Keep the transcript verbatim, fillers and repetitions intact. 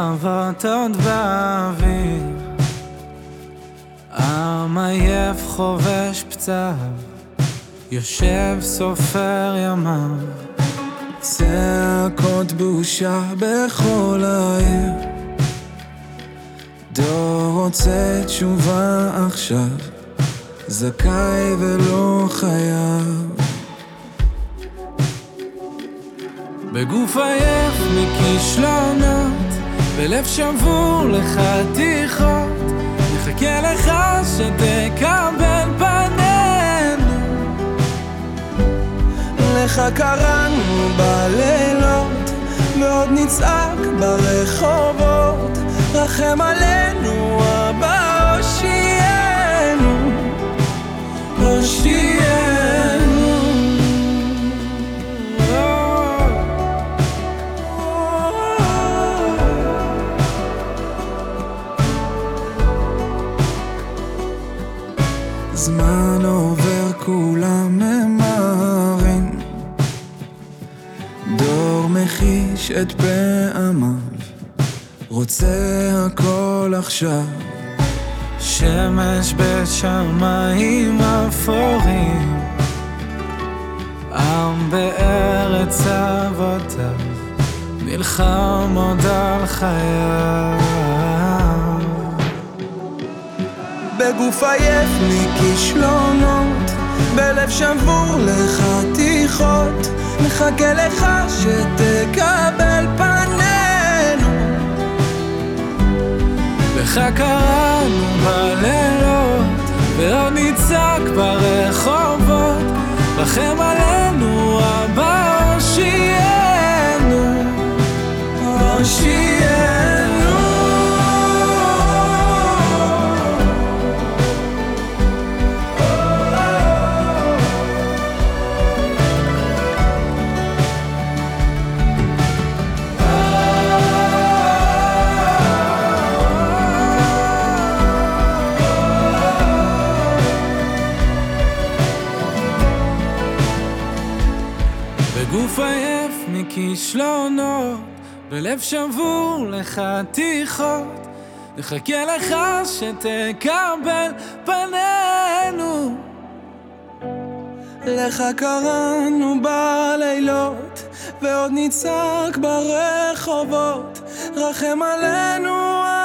צוות עוד באוויר, עם עייף חובש פצעיו, יושב סופר ימיו. צעקות בושה בכל העיר, דור רוצה תשובה עכשיו, זכאי ולא חייב. בגוף עייף מכישלונות, בלב שבור לחתיכות, נחכה לך שתקבל פנינו. לך קראנו בלילות, ועוד נצעק ברחובות, רחם עלינו אבא, הושיענו, הושיענו. זמן עובר כולם ממהרים, דור מחיש את פעמיו, רוצה הכל עכשיו. שמש בשמיים אפורים, עם בארץ אבותיו, נלחם עוד על חייו. בגוף עייף מכישלונות, בלב שבור לחתיכות, מחכה לך שתקבל פנינו. לך קראנו בלילות, ועוד נצעק ברחובות, רחם עלינו אבא, הושיענו, הושיענו. בגוף עייף מכישלונות, בלב שבור לחתיכות, נחכה לך שתקבל פנינו. לך קראנו בלילות, ועוד נצעק ברחובות, רחם עלינו